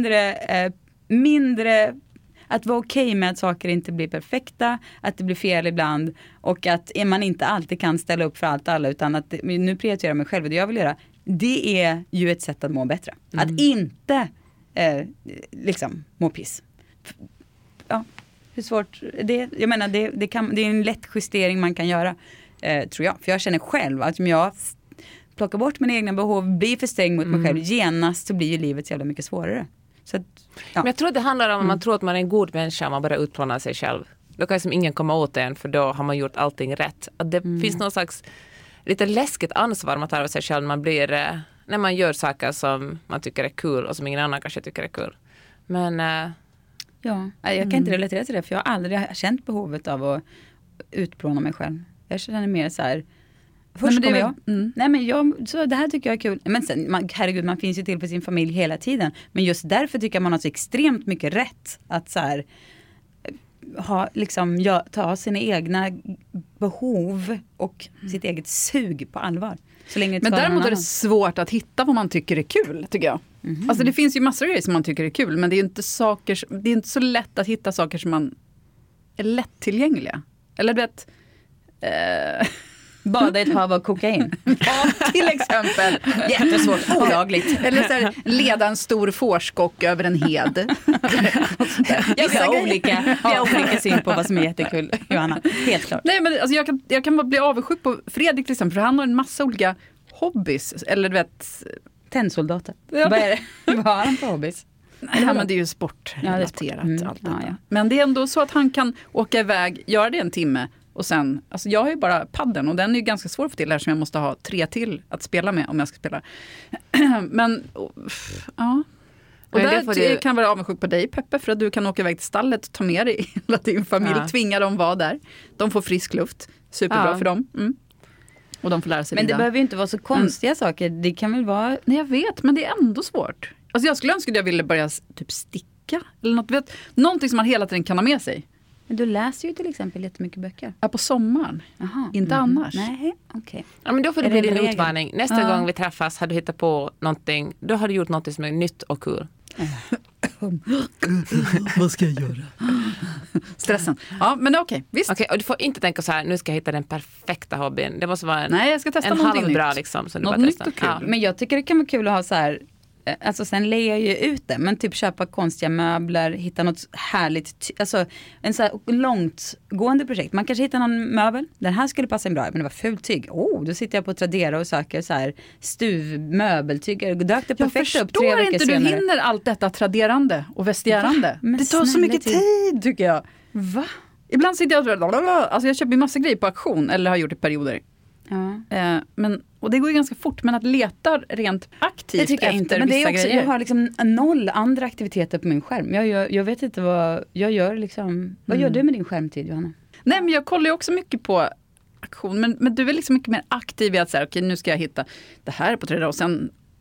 mindre att vara okej med att saker inte blir perfekta, att det blir fel ibland och att man inte alltid kan ställa upp för allt alla utan att nu prioriterar jag mig själv och det jag vill göra, det är ju ett sätt att må bättre. Att inte liksom må piss. Ja, hur svårt det, jag menar det är en lätt justering man kan göra tror jag. För jag känner själv att om jag plockar bort mina egna behov, blir för sträng mot mig själv genast så blir ju livet så jävla mycket svårare. Så att, Men jag tror att det handlar om att man tror att man är en god människa om man bara utplånar sig själv. Då kan liksom ingen komma åt en för då har man gjort allting rätt. Att det finns någon slags lite läskigt ansvar man tar av sig själv när man gör saker som man tycker är kul och som ingen annan kanske tycker är kul. Men ja, jag kan inte relatera till det för jag har aldrig känt behovet av att utplåna mig själv. Jag känner mer så här. Först kommer jag. Nej, men så det här tycker jag är kul. Men sen, herregud, man finns ju till för sin familj hela tiden. Men just därför tycker jag man har så extremt mycket rätt att så här, ta sina egna behov och sitt eget sug på allvar. Så länge men däremot är det svårt att hitta vad man tycker är kul, tycker jag. Alltså det finns ju massor av grejer som man tycker är kul, men det är inte så lätt att hitta saker som man är lättillgängliga. Eller du vet... Bada i ett hav av kokain. Ja, till exempel. Jättesvårt, olagligt. Eller så här, leda en stor fårskock över en hed. Vi har olika syn på vad som är jättekul, Johanna. Helt klart. Nej, men alltså, jag kan bara bli avundsjuk på Fredrik till exempel, för han har en massa olika hobbys. Eller du vet... Tennsoldater. Ja. Vad har han för hobbys? Nej, men det är ju sportrelaterat. Allt detta. Ja. Men det är ändå så att han kan åka iväg, göra det en timme. Och sen, alltså jag har ju bara padden och den är ju ganska svår att få till här som jag måste ha 3 till att spela med om jag ska spela. Men, ja. Och där kan vara avundsjuk på dig, Peppe, för att du kan åka iväg till stallet och ta med dig hela din familj, tvinga dem vara där. De får frisk luft, superbra för dem. Och de får lära sig men det behöver ju inte vara så konstiga saker, det kan väl vara... Nej, jag vet, men det är ändå svårt. Alltså jag skulle önska att jag ville börja typ sticka, eller någonting som man hela tiden kan ha med sig. Men du läser ju till exempel jättemycket böcker. Ja, på sommaren. Aha. Inte annars. Nej, okej. Ja, men då får det bli din utmaning. Nästa gång vi träffas har du hittat på någonting. Då har du gjort något som är nytt och kul. Vad ska jag göra? Stressen. Ja, men okej, visst. Okej, och du får inte tänka så här, nu ska jag hitta den perfekta hobbyn. Det måste vara Nej, jag ska testa en halvbra nytt. liksom. Så något nytt och kul. Ja, men jag tycker det kan vara kul att ha så här. Alltså sen lägger jag ju ut det, men typ köpa konstiga möbler, hitta något härligt, alltså en så här långtgående projekt. Man kanske hittar någon möbel, den här skulle passa in bra, men det var fult tyg. Då sitter jag på Tradera och söker så här möbeltyg. Dök det perfekt upp 3 veckor senare. Jag förstår inte, du hinner allt detta traderande och vestierande. Det tar så mycket tid, tycker jag. Va? Ibland sitter jag och alltså jag köper massa grejer på auktion, eller har gjort i perioder. Ja. Och det går ju ganska fort, men att leta rent aktivt det tycker jag efter inte. Men det är också, grejer. jag har liksom 0 andra aktiviteter på min skärm. Jag vet inte vad jag gör liksom. Vad gör du med din skärmtid, Johanna? Nej, men jag kollar ju också mycket på auktion, men du är liksom mycket mer aktiv i att säga okej, nu ska jag hitta det här på Tradera och sen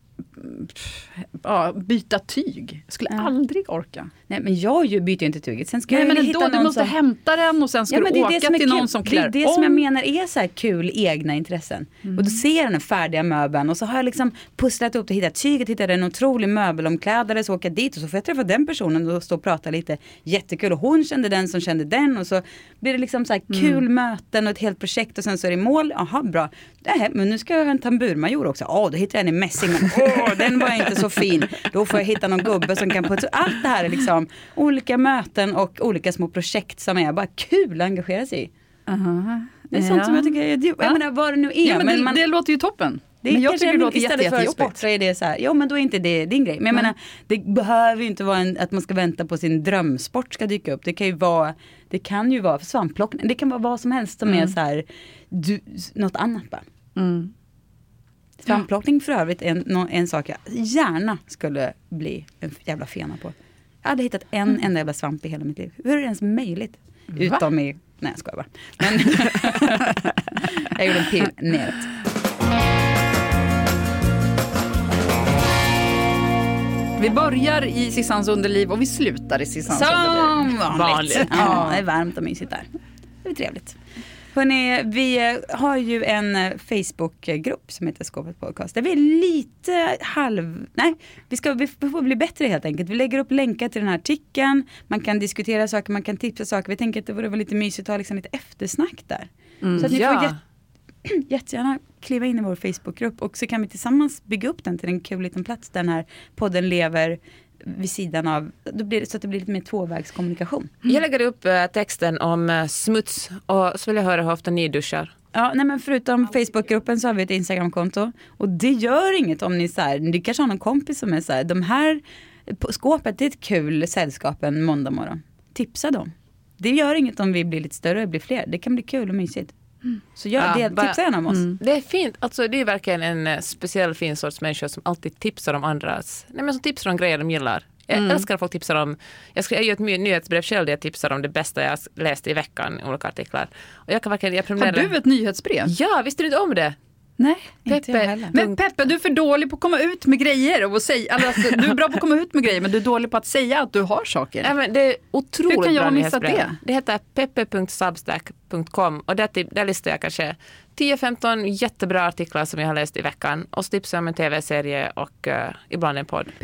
byta tyg. Jag skulle aldrig orka. Nej, men jag byter ju inte tyget. Sen ska Nej, jag men hitta då, någon du måste som... hämta den och sen ska du åka till någon som klär om. Det är det som jag menar är så här kul egna intressen. Och då ser jag den färdiga möbeln och så har jag liksom pusslat upp det, hittat tyget, hittat en otrolig möbelomklädare, så åker jag dit och så får jag träffa den personen och stå och prata lite. Jättekul. Och hon kände den som kände den och så blir det liksom så här kul möten och ett helt projekt och sen så är det i mål. Aha, bra. Men nu ska jag ha en tamburmajor också. Då hittar jag en i mässing. Den var inte så fin. Då får jag hitta någon gubbe som kan putsa. Allt det här är liksom olika möten och olika små projekt som är bara kul att engagera sig i. Det är sånt som jag tycker jag menar vad det nu är. Ja, men det låter ju toppen. Men jag tycker det låter istället för sport så är det så här, men då är inte det din grej. Men jag menar, det behöver ju inte vara att man ska vänta på sin drömsport ska dyka upp. Det kan ju vara för svampplockning. Det kan vara vad som helst som är så här, något annat bara. Svampplockning för övrigt är en sak jag gärna skulle bli en jävla fena på. Jag hade hittat en enda jävla svamp i hela mitt liv. Hur är det ens möjligt? Utom i... Nej, jag skojar bara. Men jag gjorde en pil neråt. Vi börjar i Sissans underliv och vi slutar i Sissans underliv. Som vanligt. Ja, det är varmt och mysigt där. Det är trevligt. Hörrni, vi har ju en Facebookgrupp som heter Skåpet Podcast. Där vi är lite vi får bli bättre helt enkelt. Vi lägger upp länkar till den här artikeln. Man kan diskutera saker, man kan tipsa saker. Vi tänker att det vore lite mysigt att ha liksom lite eftersnack där. Så att ni får jättegärna kliva in i vår Facebookgrupp. Och så kan vi tillsammans bygga upp den till en kul liten plats där den här podden lever vid sidan av, då blir det så att det blir lite mer tvåvägskommunikation. Jag lägger upp texten om smuts och så vill jag höra hur ofta ni duschar. Ja, nej men förutom Facebookgruppen så har vi ett Instagramkonto och det gör inget om ni så här, ni kanske har någon kompis som är så här, de här skåpet det är ett kul sällskap en måndag morgon. Tipsa dem. Det gör inget om vi blir lite större och blir fler. Det kan bli kul och mysigt. Så tipsa gärna om oss. Det är fint. Alltså det är verkligen en speciell fin sorts människa som alltid tipsar om andras. Nej, men som tipsar om grejer de gillar. Jag älskar att folk tipsar om... Jag gör ett nyhetsbrev själv där jag tipsar om det bästa jag läst i veckan i olika artiklar. Och jag kan verkligen... Har du ett nyhetsbrev? Ja, visste du inte om det? Nej, inte jag heller. Men Peppe, du är för dålig på att komma ut med grejer. Och säga, alltså, du är bra på att komma ut med grejer, men du är dålig på att säga att du har saker. Ja, men det är otroligt. Hur kan jag missa det? Det heter peppe.substack.com och där listar jag kanske 10-15 jättebra artiklar som jag har läst i veckan. Och så tipsar om en tv-serie och ibland en podd.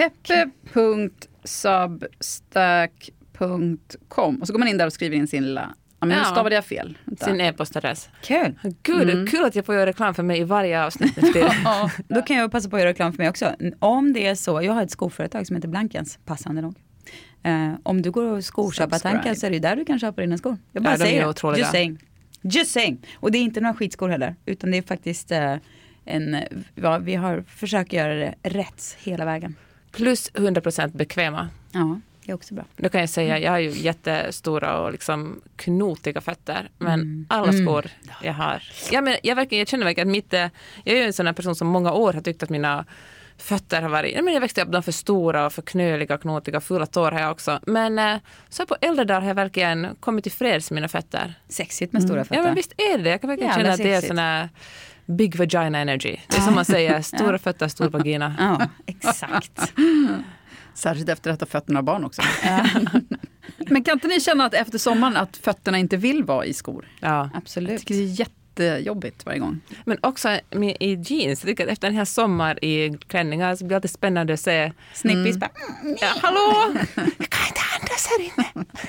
peppe.substack.com och så går man in där och skriver in sin lilla... Ja, men nu stavade jag fel. Sin e-postadress. Kul. Gud, kul att jag får göra reklam för mig i varje avsnitt. Då kan jag passa på att göra reklam för mig också. Om det är så, jag har ett skoföretag som heter Blankens, passande nog. Om du går och skoköpa tanken så är det där du kan köpa dina skor. Jag bara säger Just saying. Och det är inte några skitskor heller, utan det är faktiskt vi har försökt göra det rätt hela vägen. Plus 100% bekväma. Ja. Det är också bra. Då kan jag säga, jag har ju jättestora och liksom knotiga fötter. Men alla skor jag har. Jag känner verkligen att jag är ju en sån här person som många år har tyckt att mina fötter har varit... Jag växte upp dem för stora och för knöliga, knotiga, fulla tår har jag också. Men så på äldre dagar har jag verkligen kommit till freds med mina fötter. Sexigt med stora fötter. Ja, men visst är det. Jag kan verkligen känna att det är sån här big vagina energy. Det är som man säger, stora fötter, stor vagina. Ja, exakt. Särskilt efter att ha fött några barn också. Men kan inte ni känna att efter sommaren att fötterna inte vill vara i skor? Ja, absolut. Jag tycker det är jättejobbigt varje gång. Men också i jeans. Jag tycker att efter en hel sommar i klänningar så blir det alltid spännande att se Snippis bara, hallå! Jag kan inte andas här inne.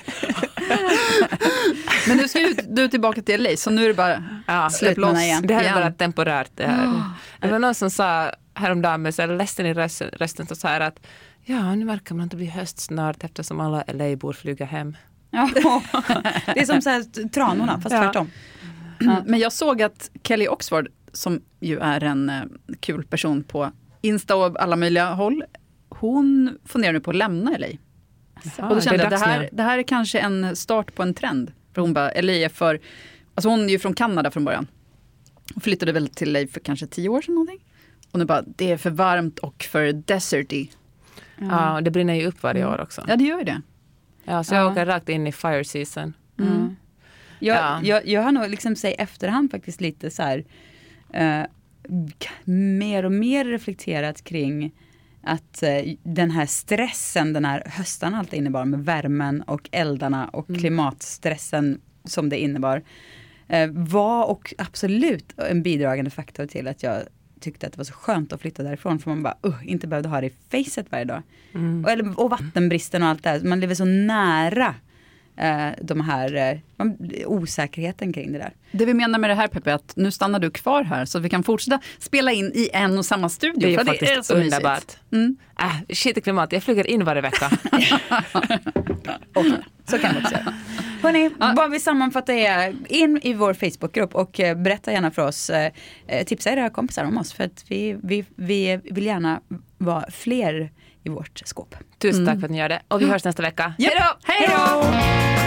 Men nu ska du tillbaka till LA, så nu är det bara släpp loss igen. Det här är bara temporärt. Det var någon som sa häromdagen med så ledsen i rösten så här att nu verkar man inte bli höst snart eftersom alla LA-bor flyger hem. Ja, det är som så här tranorna, fast tvärtom. Men jag såg att Kelly Oxford, som ju är en kul person på Insta och alla möjliga håll, hon funderar nu på att lämna LA. Och då kände jag det här är kanske en start på en trend. För hon bara, LA är för... Alltså hon är ju från Kanada från början. Hon flyttade väl till LA för kanske 10 år sedan någonting. Och nu bara, det är för varmt och för deserty. Ja, det brinner ju upp varje år också. Ja, det gör ju det. Ja, så jag åker rakt in i fire season. Jag har nog liksom sig efterhand faktiskt lite så här mer och mer reflekterat kring att den här stressen, den här höstan allt innebar med värmen och eldarna och klimatstressen som det innebar var och absolut en bidragande faktor till att jag tyckte att det var så skönt att flytta därifrån, för man bara inte behövde ha det i facet varje dag. Och vattenbristen och allt det här. Man lever så nära de här osäkerheten kring det där. Det vi menar med det här, Peppe, att nu stannar du kvar här så att vi kan fortsätta spela in i en och samma studio. Det är för faktiskt det är så underbart. Shit i klimat, jag flyger in varje vecka. Okay, så kan det också göra. Hörrni, vad vi sammanfattar är in i vår Facebookgrupp och berätta gärna för oss, tipsa era kompisar om oss, för att vi vill gärna vara fler i vårt skåp. Tusen tack för att ni gör det, och vi hörs nästa vecka. Hej då!